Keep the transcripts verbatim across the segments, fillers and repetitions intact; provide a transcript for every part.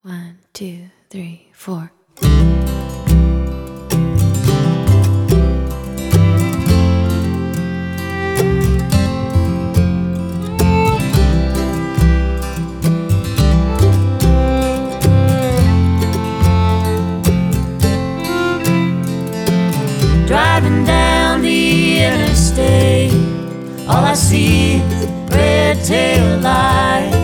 One, two, three, four. Driving down the interstate, all I see is red tail lights.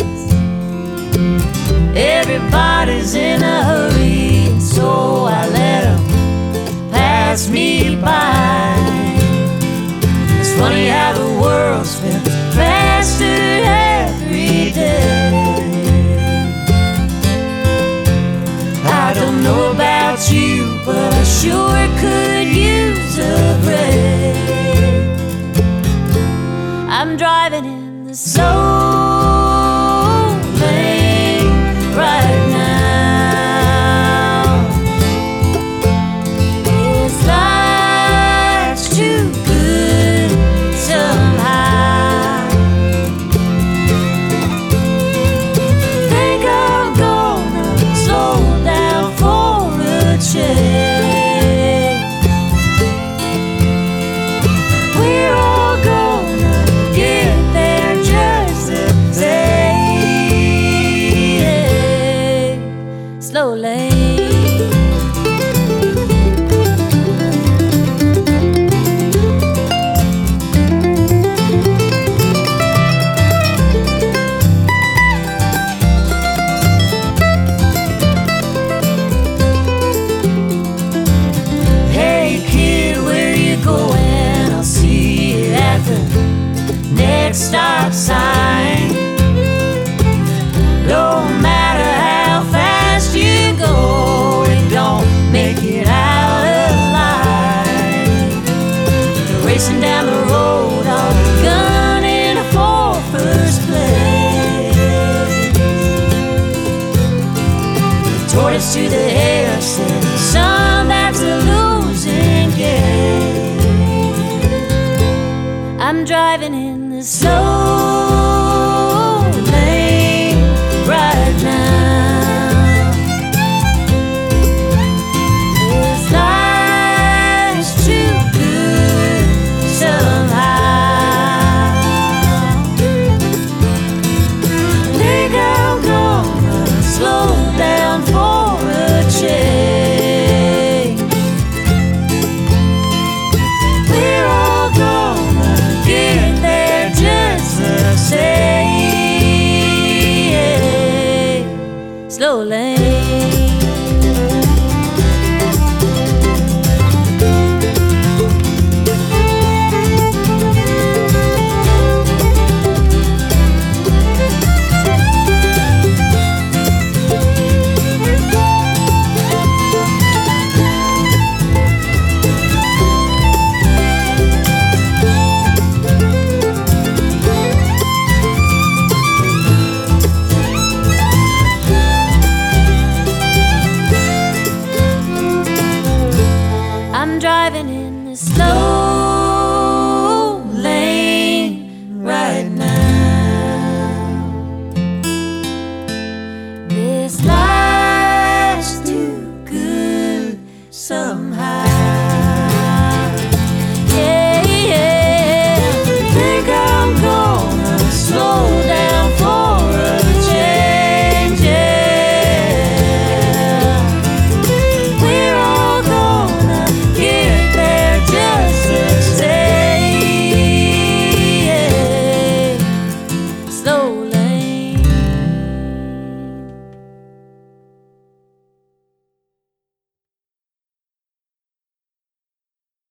Everybody's in a hurry, so I let them pass me by. It's funny how the world spins faster every day. I don't know about you, but I sure could use a break. I'm driving in the soul lane right now. This life's too good somehow. Think I'm gonna slow down for a change. We're all gonna get there just the same. Slow lane. Hey kid, where you going? I'll see you at the next stop sign. No matter how fast you go, it don't make it out alive. You're racing down the road on a gun in a for first place. The tortoise to the hare said, son, that's a losing game. I'm driving in the slow lane right now. This life's too good somehow. Think I'm gonna slow down for a change. We're all gonna get there just the same. Slow lane. I'm driving in the slow lane right now. This life